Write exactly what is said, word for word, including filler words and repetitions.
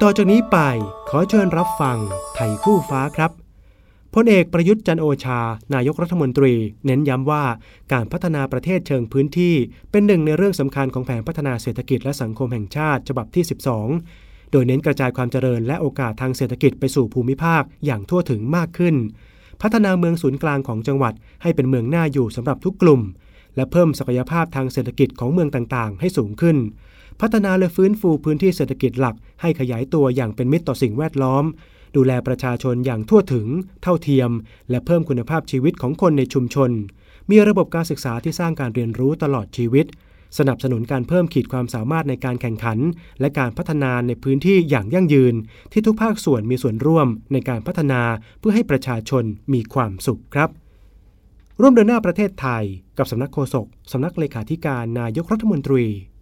ต่อจากนี้ไปขอเชิญรับฟังไทยคู่ฟ้าครับพลเอกประยุทธ์จันทร์โอชานายกรัฐมนตรีเน้นย้ำว่าการพัฒนาประเทศเชิงพื้นที่เป็นหนึ่งในเรื่องสำคัญของแผนพัฒนาเศรษฐกิจและสังคมแห่งชาติฉบับที่สิบสองโดยเน้นกระจายความเจริญและโอกาสทางเศรษฐกิจไปสู่ภูมิภาคอย่างทั่วถึงมากขึ้นพัฒนาเมืองศูนย์กลางของจังหวัดให้เป็นเมืองน่าอยู่สำหรับทุกกลุ่มและเพิ่มศักยภาพทางเศรษฐกิจของเมืองต่างๆให้สูงขึ้นพัฒนาและฟื้นฟูพื้นที่เศรษฐกิจหลักให้ขยายตัวอย่างเป็นมิตรต่อสิ่งแวดล้อมดูแลประชาชนอย่างทั่วถึงเท่าเทียมและเพิ่มคุณภาพชีวิตของคนในชุมชนมีระบบการศึกษาที่สร้างการเรียนรู้ตลอดชีวิตสนับสนุนการเพิ่มขีดความสามารถในการแข่งขันและการพัฒนาในพื้นที่อย่างยั่งยืนที่ทุกภาคส่วนมีส่วนร่วมในการพัฒนาเพื่อให้ประชาชนมีความสุขครับร่วมเดินหน้าประเทศไทยกับสำนักโฆษกสำนักเลขาธิการนายกรัฐมนตรี